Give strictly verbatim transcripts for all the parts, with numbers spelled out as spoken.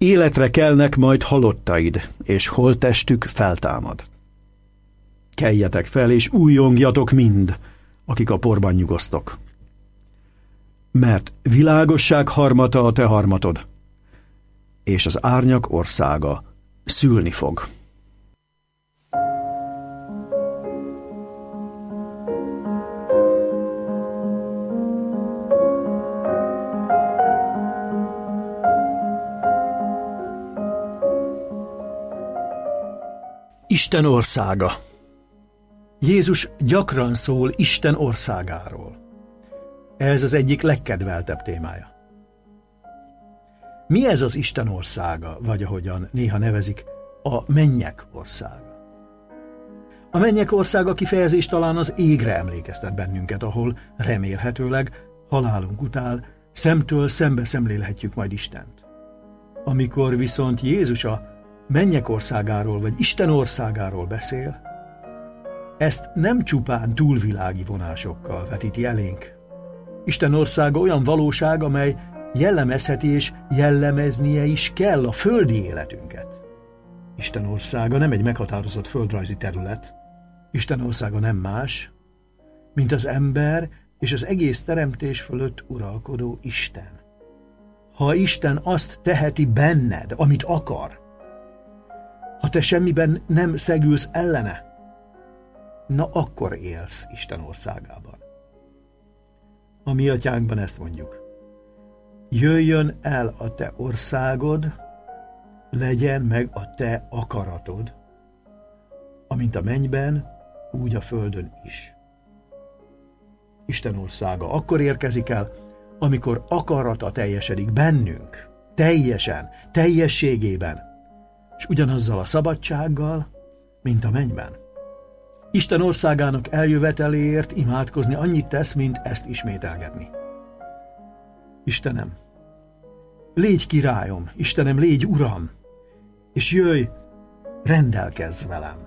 Életre kelnek majd halottaid, és holttestük feltámad. Keljetek fel, és újjongjatok mind, akik a porban nyugosztok. Mert világosság harmata a te harmatod, és az árnyak országa szülni fog. Isten országa. Jézus gyakran szól Isten országáról. Ez az egyik legkedveltebb témája. Mi ez az Isten országa, vagy ahogyan néha nevezik, a mennyek országa? A mennyek országa kifejezés talán az égre emlékeztet bennünket, ahol remélhetőleg halálunk után szemtől szembe szemlélhetjük majd Istent. Amikor viszont Jézus a mennyek országáról vagy Isten országáról beszél, ezt nem csupán túlvilági vonásokkal vetíti elénk. Isten országa olyan valóság, amely jellemezheti és jellemeznie is kell a földi életünket. Isten országa nem egy meghatározott földrajzi terület. Isten országa nem más, mint az ember és az egész teremtés fölött uralkodó Isten. Ha Isten azt teheti benned, amit akar, ha te semmiben nem szegülsz ellene, na akkor élsz Isten országában. A mi atyánkban ezt mondjuk: jöjjön el a te országod, legyen meg a te akaratod, amint a mennyben, úgy a földön is. Isten országa akkor érkezik el, amikor akarata teljesedik bennünk, teljesen, teljességében, és ugyanazzal a szabadsággal, mint a mennyben. Isten országának eljöveteléért imádkozni annyit tesz, mint ezt ismételgetni. Istenem, légy királyom, Istenem, légy uram, és jöjj, rendelkezz velem.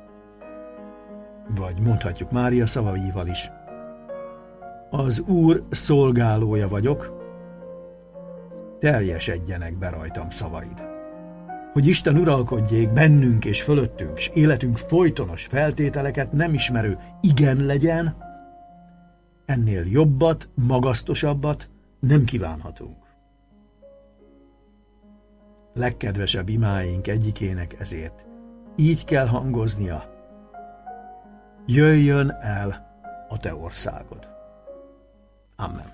Vagy mondhatjuk Mária szavaival is: az Úr szolgálója vagyok, teljesedjenek be rajtam szavaid. Hogy Isten uralkodjék bennünk és fölöttünk, és életünk folytonos feltételeket nem ismerő igen legyen, ennél jobbat, magasztosabbat nem kívánhatunk. Legkedvesebb imáink egyikének ezért így kell hangoznia: jöjjön el a te országod. Amen.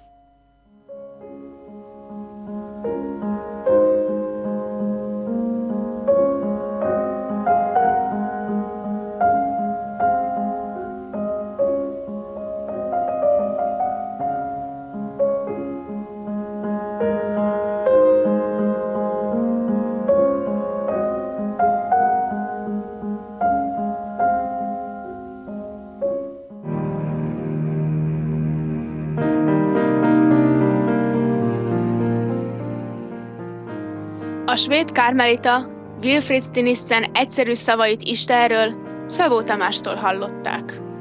A svéd kármelita Wilfrid Stinissen egyszerű szavait Istenről Szabó Tamástól hallották.